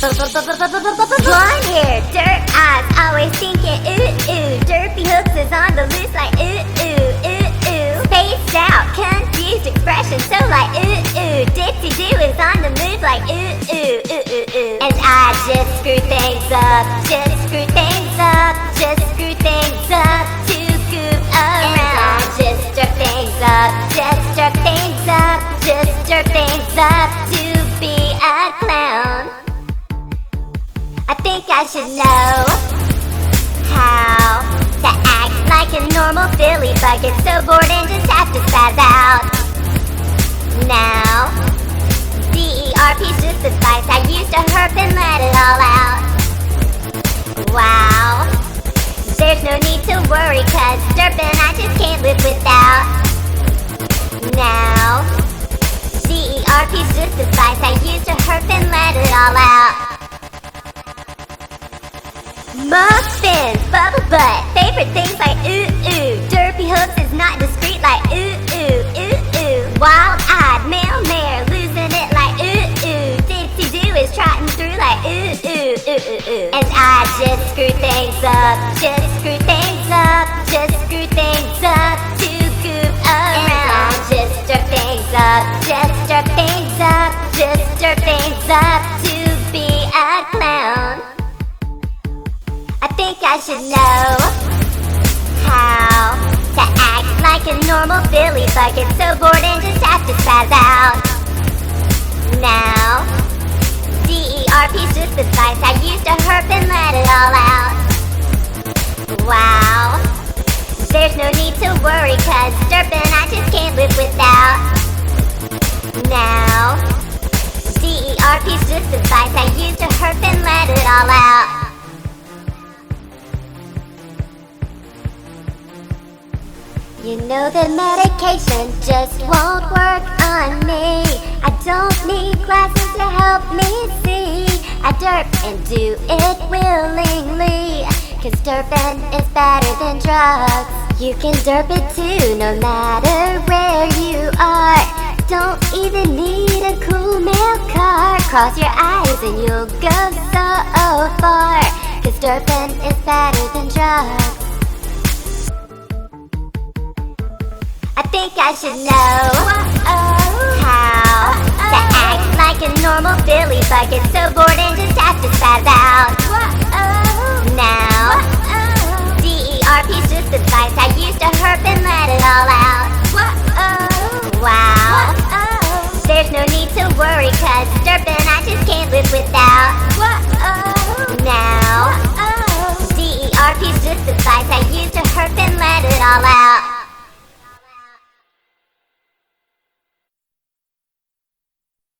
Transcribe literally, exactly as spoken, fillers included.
Blonde hair, dirt eyes, always thinking ooh ooh. Derpy hooks is on the loose like ooh ooh ooh ooh. Spaced out, confused expression, so like ooh ooh. Dipsy do is on the move like ooh ooh ooh ooh ooh. And I just screw things up, just screw things up, just screw things up to goof around. And I just jerk things up, just jerk things up, just jerk things up to be a clown. I think I should know how to act like a normal Philly bucket, so bored and just have to spaz out. Now, D E R P's just advice. I used to herp and let it all out. Wow, there's no need to worry, cause derping I just can't live without. Now, D E R P's just advice. I used to herp and let it all out. Muffins, bubble butt, favorite things like ooh ooh. Derpy hooks is not discreet like ooh ooh ooh ooh. Wild-eyed male mare losing it like ooh ooh. Dipsy do is trotting through like ooh ooh ooh ooh ooh. And I just screw things up, just screw things up, just screw things up to goof around. And I just jerk things up, just jerk things up, just jerk things up to be a clown. I think I should know how to act like a normal Philly bucket, so bored and just have to spaz out. Now, D E R P's just advice. I used to herp and let it all out. Wow, there's no need to worry, cause derping I just can't live without. Now, D E R P's just advice. I used to herp and let it all out. You know that medication just won't work on me. I don't need glasses to help me see. I derp and do it willingly, cause derping is better than drugs. You can derp it too, no matter where you are. Don't even need a cool mail car. Cross your eyes and you'll go so far, cause derping is better than drugs. I think I should know how to act like a normal Philly bucket, so bored and just have to spaz out. Now, D E R P's just advice. I used to herp and let it all out. Wow, there's no need to worry, cause derping I just can't live without. Now, D E R P's just advice. I used to herp and let it all out.